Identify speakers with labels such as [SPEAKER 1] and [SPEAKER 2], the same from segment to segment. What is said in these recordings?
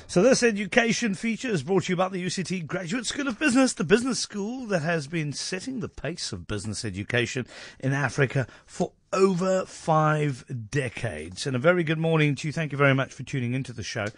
[SPEAKER 1] So this education feature is brought to you by the UCT Graduate School of Business, the business school that has been setting the pace of business education in Africa for over 5 decades. And a very good morning to you. Thank you very much for tuning into the show.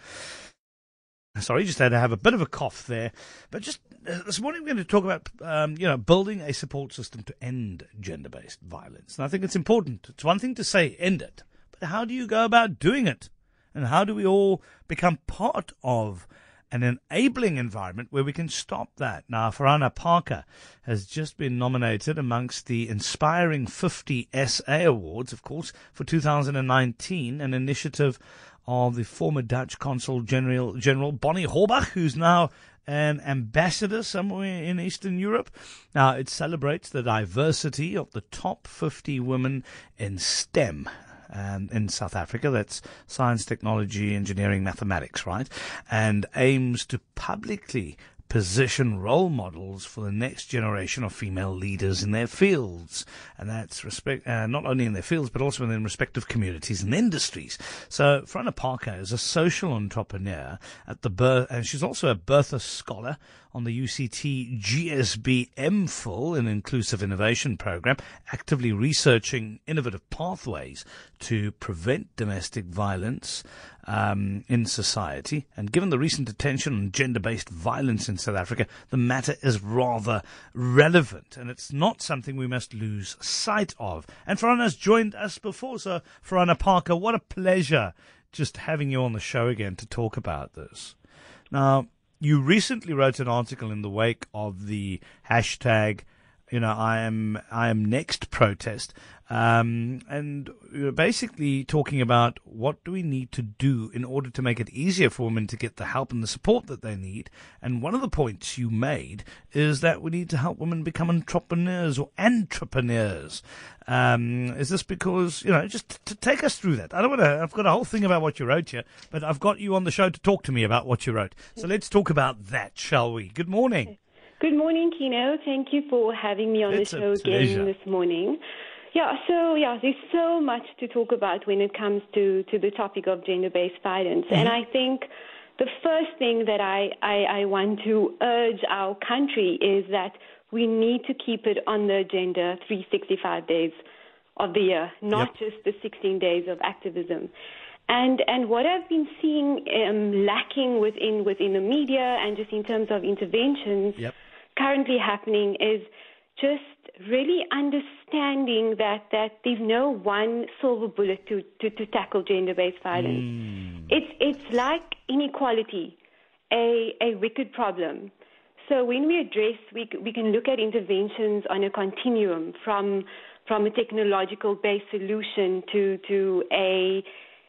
[SPEAKER 1] Sorry, just had to have a bit of a cough there. But just this morning we're going to talk about, building a support system to end gender-based violence. And I think it's important. It's one thing to say end it, but how do you go about doing it? And how do we all become part of an enabling environment where we can stop that? Now, Farana Parker has just been nominated amongst the Inspiring 50 SA Awards, of course, for 2019, an initiative of the former Dutch Consul General Bonnie Horbach, who's now an ambassador somewhere in Eastern Europe. Now, it celebrates the diversity of the top 50 women in STEM. In South Africa, that's science, technology, engineering, mathematics, right? And aims to publicly position role models for the next generation of female leaders in their fields. And that's not only in their fields, but also in their respective communities and industries. So Farana Parker is a social entrepreneur and she's also a Bertha Scholar on the UCT GSB MPhil, an inclusive innovation program, actively researching innovative pathways to prevent domestic violence in society. And given the recent attention on gender-based violence in South Africa, the matter is rather relevant, and it's not something we must lose sight of. And Farana's joined us before, so Farana Parker, what a pleasure just having you on the show again to talk about this. Now, you recently wrote an article in the wake of the hashtag, I am next protest, and you're basically talking about what do we need to do in order to make it easier for women to get the help and the support that they need. And one of the points you made is that we need to help women become entrepreneurs or entrepreneurs. Is this because, just to take us through that? I've got a whole thing about what you wrote here, but I've got you on the show to talk to me about what you wrote. So let's talk about that, shall we? Good morning.
[SPEAKER 2] Good morning, Kino. Thank you for having me on the show again this morning. There's so much to talk about when it comes to the topic of gender-based violence. Mm-hmm. And I think the first thing that I want to urge our country is that we need to keep it on the agenda 365 days of the year, not just the 16 days of activism. And what I've been seeing lacking within the media and just in terms of interventions currently happening is just really understanding that there's no one silver bullet to tackle gender-based violence. It's like inequality, a wicked problem. So when we address, we can look at interventions on a continuum from a technological-based solution to a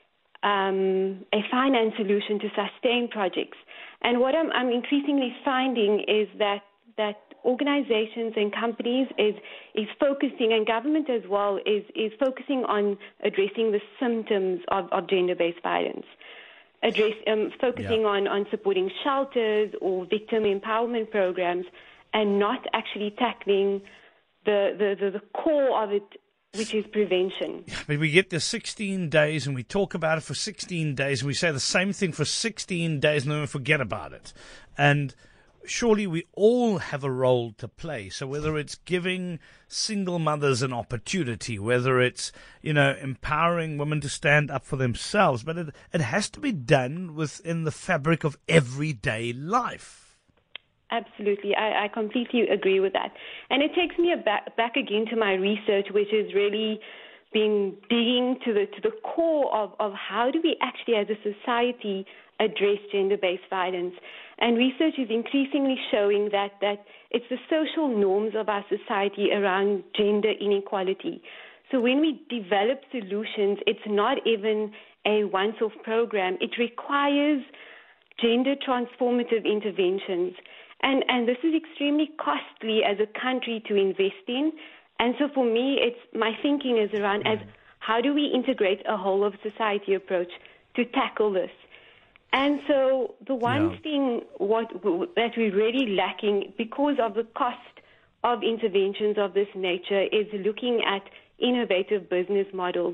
[SPEAKER 2] finance solution to sustain projects. And what I'm increasingly finding is that organizations and companies is focusing, and government as well, is focusing on addressing the symptoms of gender-based violence. Focusing on supporting shelters or victim empowerment programs, and not actually tackling the core of it, which is prevention.
[SPEAKER 1] But we get the 16 days and we talk about it for 16 days and we say the same thing for 16 days and then we forget about it. And surely we all have a role to play. So whether it's giving single mothers an opportunity, whether it's, empowering women to stand up for themselves, but it has to be done within the fabric of everyday life.
[SPEAKER 2] Absolutely. I completely agree with that. And it takes me back again to my research, which is really been digging to the core of how do we actually as a society address gender-based violence. And research is increasingly showing that it's the social norms of our society around gender inequality. So when we develop solutions, it's not even a once-off program. It requires gender transformative interventions. And this is extremely costly as a country to invest in. And so for me, my thinking is around as how do we integrate a whole of society approach to tackle this? And so the one thing that we're really lacking because of the cost of interventions of this nature is looking at innovative business models.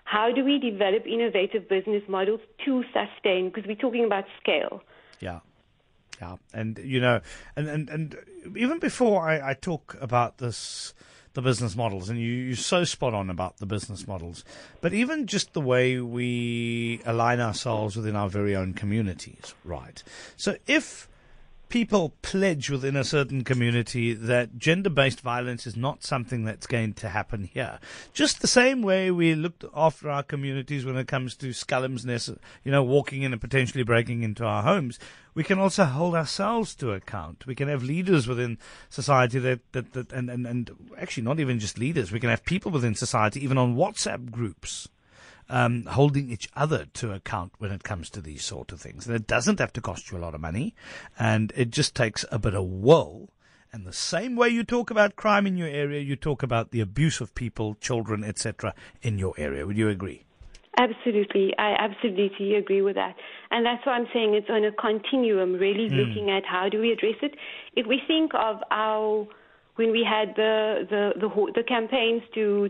[SPEAKER 2] how do we develop innovative business models to sustain? Because we're talking about scale.
[SPEAKER 1] Yeah. Yeah. And, and even before I talk about this, the business models, and you're so spot on about the business models, but even just the way we align ourselves within our very own communities, right? So if people pledge within a certain community that gender-based violence is not something that's going to happen here, just the same way we looked after our communities when it comes to scullumsness, walking in and potentially breaking into our homes, we can also hold ourselves to account. We can have leaders within society and actually not even just leaders. We can have people within society, even on WhatsApp groups, holding each other to account when it comes to these sort of things. And it doesn't have to cost you a lot of money, and it just takes a bit of will. And the same way you talk about crime in your area, you talk about the abuse of people, children, etc. in your area. Would you agree?
[SPEAKER 2] Absolutely. I absolutely agree with that. And that's why I'm saying it's on a continuum, really looking at how do we address it. If we think of when we had the campaigns to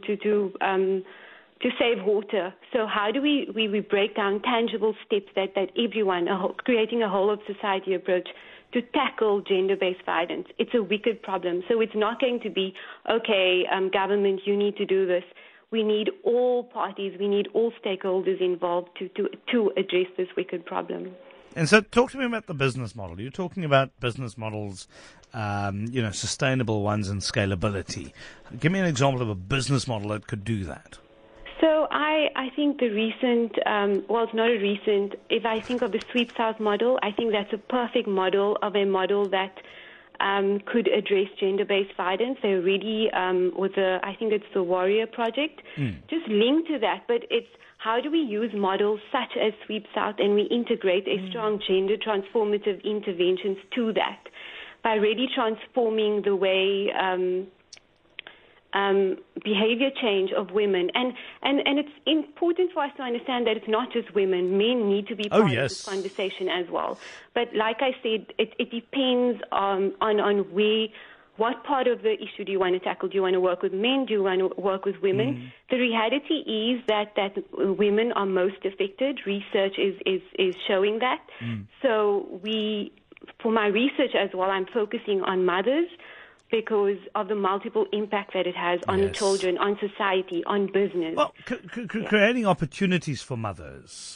[SPEAKER 2] save water, so how do we break down tangible steps that everyone, creating a whole of society approach to tackle gender-based violence? It's a wicked problem. So it's not going to be, okay, government, you need to do this. We need all parties, we need all stakeholders involved to address this wicked problem.
[SPEAKER 1] And so talk to me about the business model. You're talking about business models, sustainable ones and scalability. Give me an example of a business model that could do that.
[SPEAKER 2] So I think the recent, it's not a recent, if I think of the Sweep South model, I think that's a perfect model of a model that could address gender-based violence. They already I think it's the Warrior Project, just linked to that. But it's how do we use models such as Sweep South and we integrate a strong gender transformative interventions to that by really transforming the way behavior change of women. And it's important for us to understand that it's not just women. Men need to be part of this conversation as well. But like I said, it depends on what part of the issue do you want to tackle. Do you want to work with men? Do you want to work with women? The reality is that women are most affected. Research is showing that. So for my research as well, I'm focusing on mothers, because of the multiple impact that it has on children, on society, on business.
[SPEAKER 1] Well, creating opportunities for mothers,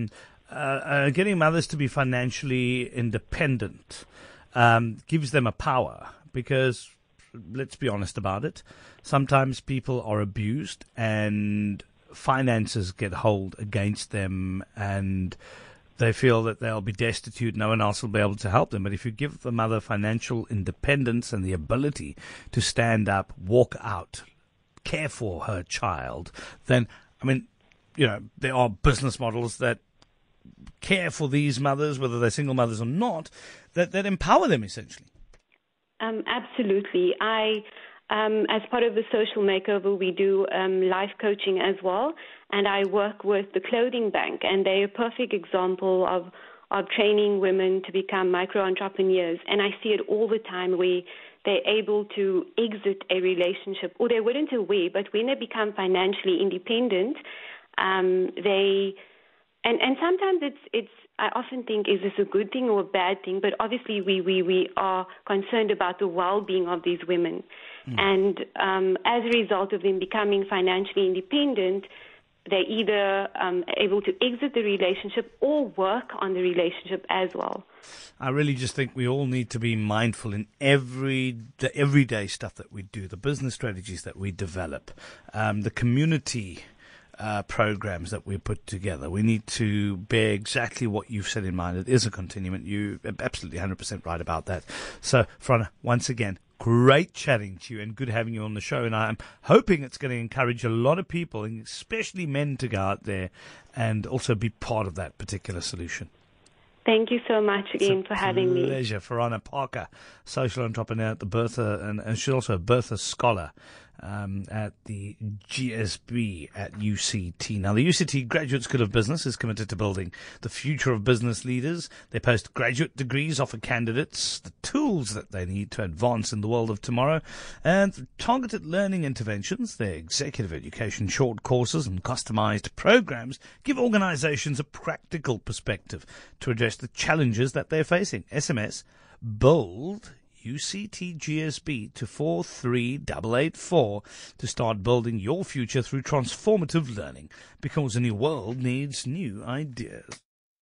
[SPEAKER 1] getting mothers to be financially independent gives them a power, because, let's be honest about it, sometimes people are abused and finances get hold against them, and they feel that they'll be destitute, no one else will be able to help them. But if you give the mother financial independence and the ability to stand up, walk out, care for her child, then, there are business models that care for these mothers, whether they're single mothers or not, that empower them essentially.
[SPEAKER 2] Absolutely. As part of the social makeover, we do life coaching as well, and I work with the Clothing Bank, and they're a perfect example of training women to become micro-entrepreneurs. And I see it all the time where they're able to exit a relationship, or they wouldn't aware, but when they become financially independent, and sometimes it's I often think, is this a good thing or a bad thing? But obviously we are concerned about the well-being of these women. And as a result of them becoming financially independent, they're either able to exit the relationship or work on the relationship as well.
[SPEAKER 1] I really just think we all need to be mindful in the everyday stuff that we do, the business strategies that we develop, the community programs that we put together. We need to bear exactly what you've said in mind. It is a continuum. You're absolutely 100% right about that. So, Frana, once again, great chatting to you and good having you on the show. And I'm hoping it's going to encourage a lot of people, and especially men, to go out there and also be part of that particular solution.
[SPEAKER 2] Thank you so much again for having me.
[SPEAKER 1] Pleasure. Frana Parker, social entrepreneur at the Bertha, and she's also a Bertha scholar. at the GSB at UCT. Now, the UCT Graduate School of Business is committed to building the future of business leaders. Their postgraduate degrees offer candidates the tools that they need to advance in the world of tomorrow. And through targeted learning interventions, their executive education short courses and customized programs give organizations a practical perspective to address the challenges that they're facing. SMS BOLD UCT GSB to 43884 to start building your future through transformative learning, because a new world needs new ideas.